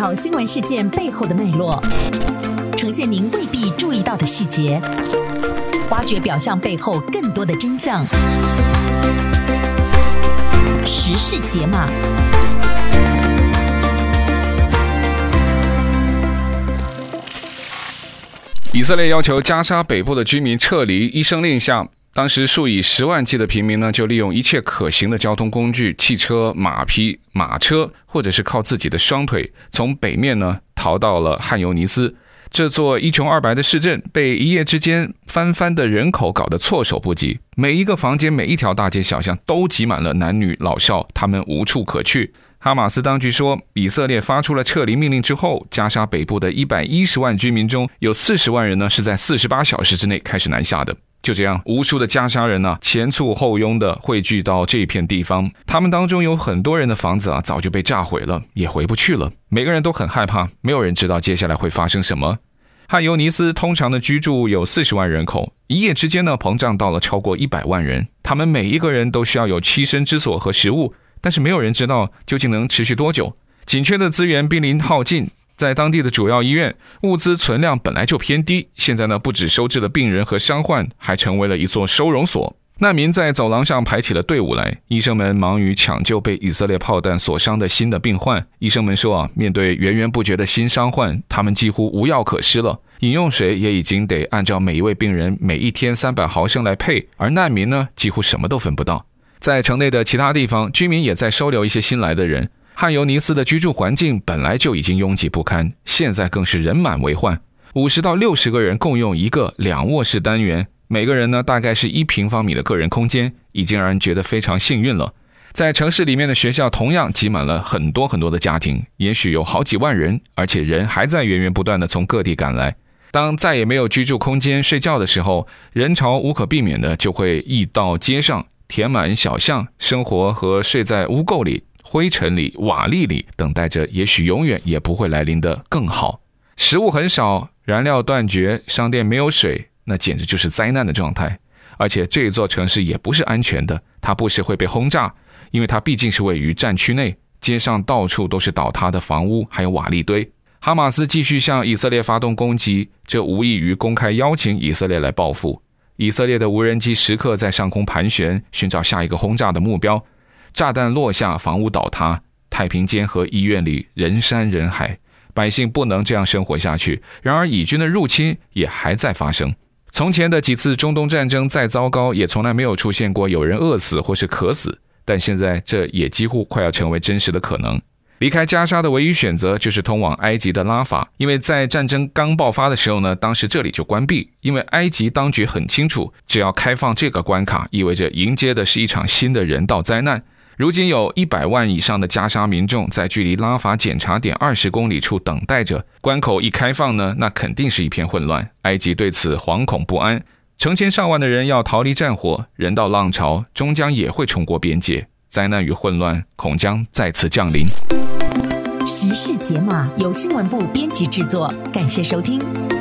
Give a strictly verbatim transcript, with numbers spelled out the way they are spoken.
条新闻事件背后的脉络，呈现您未必注意到的细节，挖掘表象背后更多的真相。时事解码。 以色列要求加沙北部的居民撤离，一声令下，当时数以十万计的平民呢，就利用一切可行的交通工具，汽车、马匹、马车，或者是靠自己的双腿，从北面呢逃到了汉尤尼斯。这座一穷二白的市镇被一夜之间翻番的人口搞得措手不及，每一个房间、每一条大街小巷都挤满了男女老少，他们无处可去。哈马斯当局说，以色列发出了撤离命令之后，加沙北部的一百一十万居民中有四十万人呢是在四十八小时之内开始南下的。就这样，无数的加沙人呢前簇后拥的汇聚到这片地方，他们当中有很多人的房子啊早就被炸毁了，也回不去了。每个人都很害怕，没有人知道接下来会发生什么。汉尤尼斯通常的居住有四十万人口，一夜之间呢膨胀到了超过一百万人，他们每一个人都需要有栖身之所和食物，但是没有人知道究竟能持续多久。紧缺的资源濒临耗尽，在当地的主要医院，物资存量本来就偏低，现在呢不只收治了病人和伤患，还成为了一座收容所。难民在走廊上排起了队伍来，医生们忙于抢救被以色列炮弹所伤的新的病患。医生们说啊，面对源源不绝的新伤患，他们几乎无药可施了，饮用水也已经得按照每一位病人每一天三百毫升来配，而难民呢几乎什么都分不到。在城内的其他地方，居民也在收留一些新来的人。汉尤尼斯的居住环境本来就已经拥挤不堪，现在更是人满为患，五十到六十个人共用一个两卧室单元，每个人呢大概是一平方米的个人空间，已经让人觉得非常幸运了。在城市里面的学校同样挤满了很多很多的家庭，也许有好几万人，而且人还在源源不断的从各地赶来。当再也没有居住空间睡觉的时候，人潮无可避免的就会溢到街上，填满小巷，生活和睡在污垢里、灰尘里、瓦砾里，等待着也许永远也不会来临的更好。食物很少，燃料断绝，商店没有水，那简直就是灾难的状态。而且这一座城市也不是安全的，它不时会被轰炸，因为它毕竟是位于战区内，街上到处都是倒塌的房屋，还有瓦砾堆。哈马斯继续向以色列发动攻击，这无异于公开邀请以色列来报复。以色列的无人机时刻在上空盘旋，寻找下一个轰炸的目标。炸弹落下，房屋倒塌，太平间和医院里人山人海，百姓不能这样生活下去。然而以军的入侵也还在发生。从前的几次中东战争再糟糕，也从来没有出现过有人饿死或是渴死，但现在这也几乎快要成为真实的可能。离开加沙的唯一选择就是通往埃及的拉法，因为在战争刚爆发的时候呢，当时这里就关闭，因为埃及当局很清楚，只要开放这个关卡，意味着迎接的是一场新的人道灾难。如今有一百万以上的加沙民众在距离拉法检查点二十公里处等待着，关口一开放呢，那肯定是一片混乱。埃及对此惶恐不安，成千上万的人要逃离战火，人道浪潮终将也会冲过边界，灾难与混乱恐将再次降临。 时事解码由新闻部编辑制作，感谢收听。